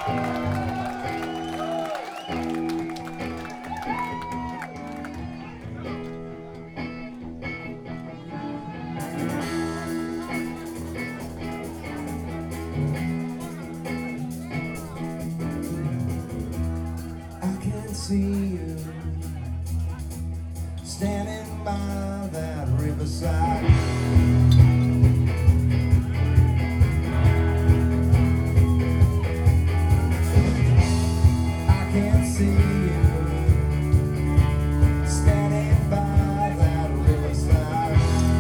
See you standing by that riverside. I can see you standing by that riverside.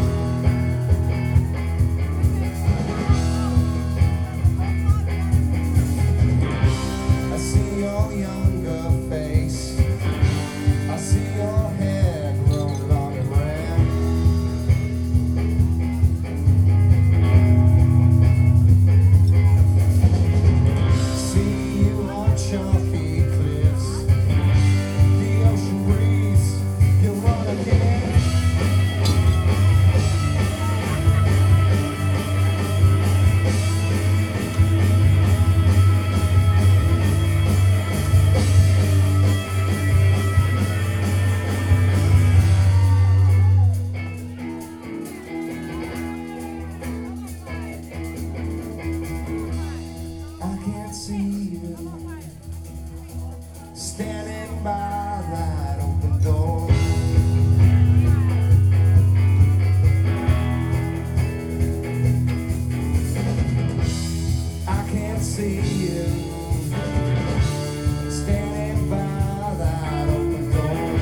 I see your younger face. I see your hair grow long and red. See you on chalky cliffs. The ocean breeze, you run again. See you standing by that open door. I can't see you standing by that open door.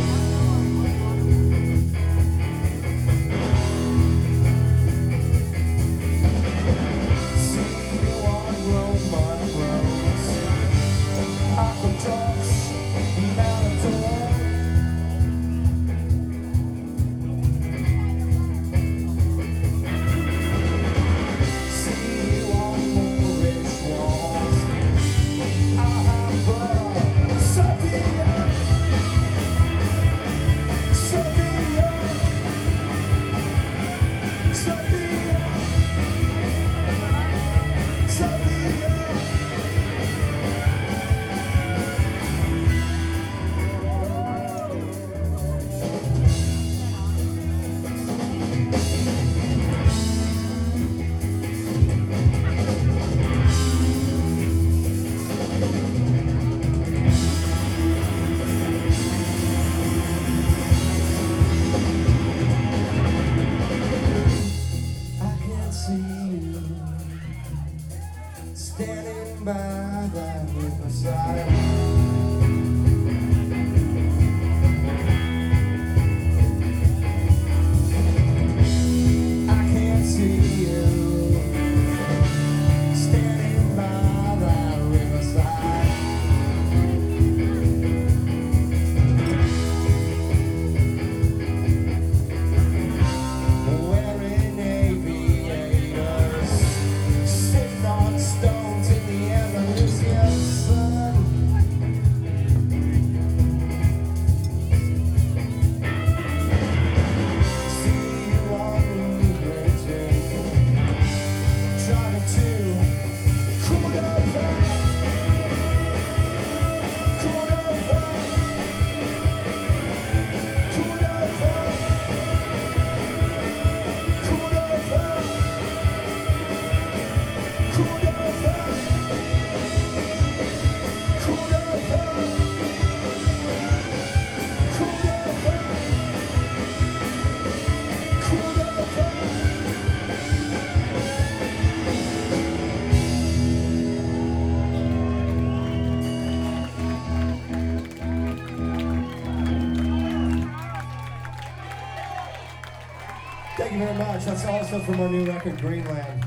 See you on Roman roads, aqueducts, Matador. See you on Moorish walls, Alhambra, Sevilla, Sevilla, Sevilla, Sevilla. Standing by that riverside. I can't see you standing by that riverside. Wearing aviators, sitting on stones in the Andalusian sun. See you on Lubricating, driving to Cordova, Cordova, Cordova, Cordova, Cordova. Thank you very much. That's also from our new record, Greenland.